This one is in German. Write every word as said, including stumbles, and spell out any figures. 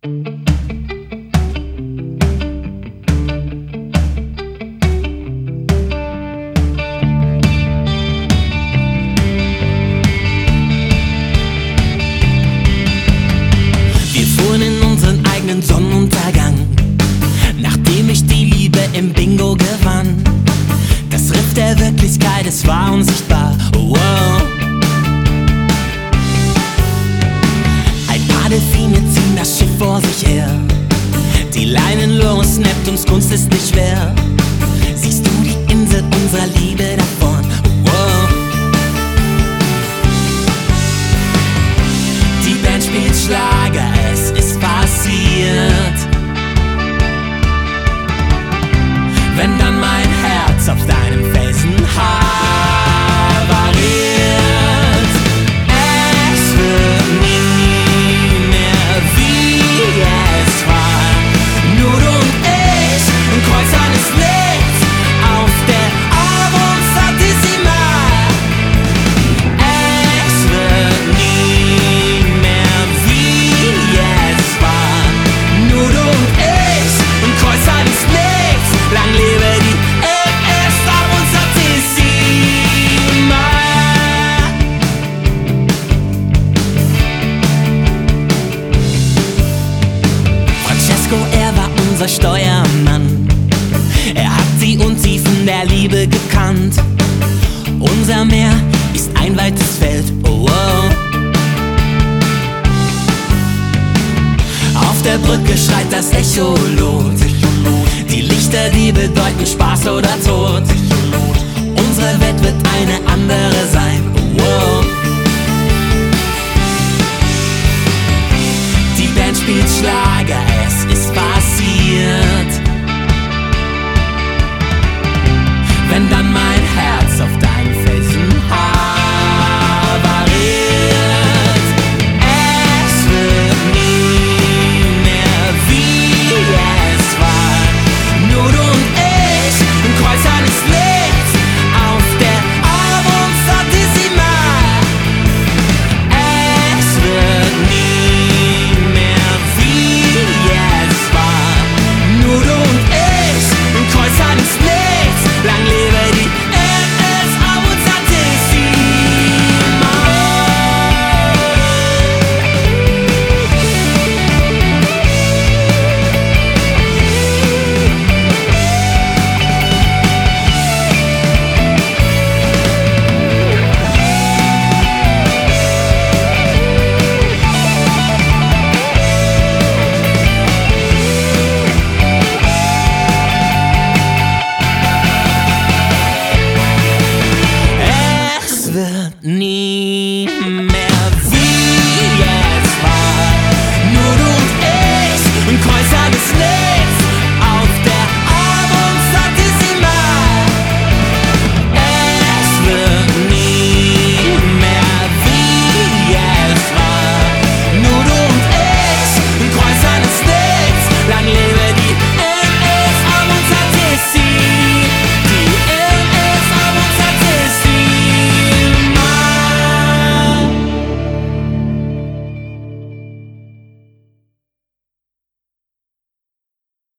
Sonnenuntergang, nachdem ich die Liebe im Bingo gewann. Das Riff der Wirklichkeit, es war unsichtbar. Oh, oh. Ein paar Delfine ziehen das Schiff vor sich her. Die Leinen los, Neptuns Kunst ist nicht schwer. Siehst du die Insel unserer Liebe da vorn? Oh, oh. Die Band spielt Schlager, es ist passiert. Wenn dann mein Herz auf deinem Felsen havariert, es wird nie mehr wie es war. Nur du und ich, ein Kreuz eines Lichts auf der Avon Sattissima. Es wird nie mehr wie es war. Nur du und ich, ein Kreuz eines Lichts. Lang lebe die M S Avon Sattissima. Francesco, er war unser Steuermann. Er hat die Untiefen der Liebe gekannt. Unser Meer ist ein weites Feld. Oh, oh. Auf der Brücke schreit das Echolot. Die Lichter, die bedeuten Spaß oder Tod. Unsere Welt wird eine andere sein. Oh. Die Band spielt Schlager, es ist passiert. Wenn dann mein Herz auf deinen Felsen havariert, es wird nie mehr wie es war. Nur du und ich, ein Kreuz eines Lichts auf der Avon Sattissima. Es wird nie mehr wie es war. Nur du und ich, ein Kreuz eines Lichts. Lang lebe die M S Avon Sattissima. Es wird nie mehr wie